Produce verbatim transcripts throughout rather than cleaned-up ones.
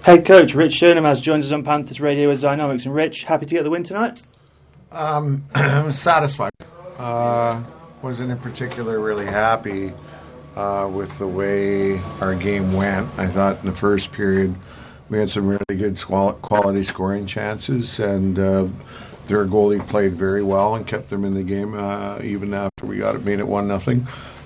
Head coach Rich Schönum has joined us on Panthers Radio as Dynamics. And Rich, happy to get the win tonight? Um, I'm satisfied. Uh, wasn't in particular really happy uh, with the way our game went. I thought in the first period we had some really good quality scoring chances, and uh, their goalie played very well and kept them in the game uh, even after we got it, made it one nothing.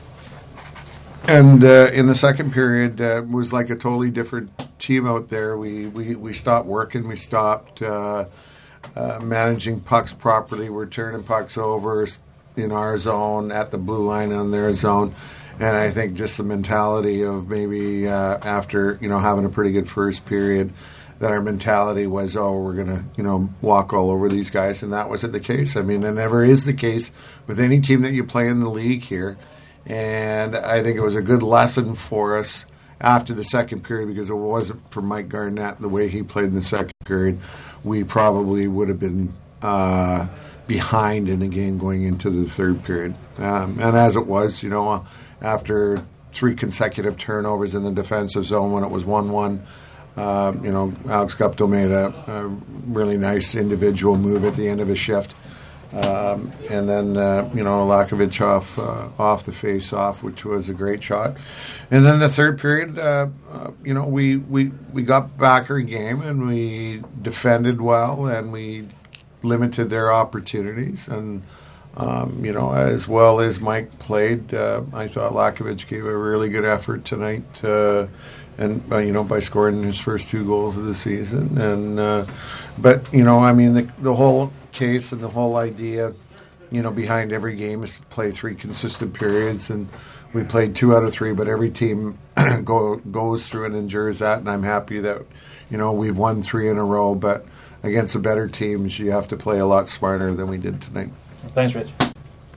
And uh, in the second period, uh, it was like a totally different team out there. We we, we stopped working. We stopped uh, uh, managing pucks properly. We're turning pucks over in our zone, at the blue line on their zone. And I think just the mentality of maybe uh, after, you know, having a pretty good first period, that our mentality was, oh, we're going to, you know, walk all over these guys. And that wasn't the case. I mean, it never is the case with any team that you play in the league here. And I think it was a good lesson for us after the second period, because if it wasn't for Mike Garnett, the way he played in the second period, we probably would have been uh, behind in the game going into the third period. Um, and as it was, you know, after three consecutive turnovers in the defensive zone when it was one one, uh, you know, Alex Guptill made a, a really nice individual move at the end of his shift. Um, and then, uh, you know, Lakovic off uh, off the face-off, which was a great shot. And then the third period, uh, uh, you know, we, we, we got back our game and we defended well and we limited their opportunities. And, um, you know, as well as Mike played, uh, I thought Lakovic gave a really good effort tonight. Uh, and, uh, you know, by scoring his first two goals of the season. And uh, but, you know, I mean, the, the whole case and the whole idea, you know, behind every game is to play three consistent periods, and we played two out of three, but every team go, goes through and endures that, and I'm happy that, you know, we've won three in a row, but against the better teams, you have to play a lot smarter than we did tonight. Thanks, Rich.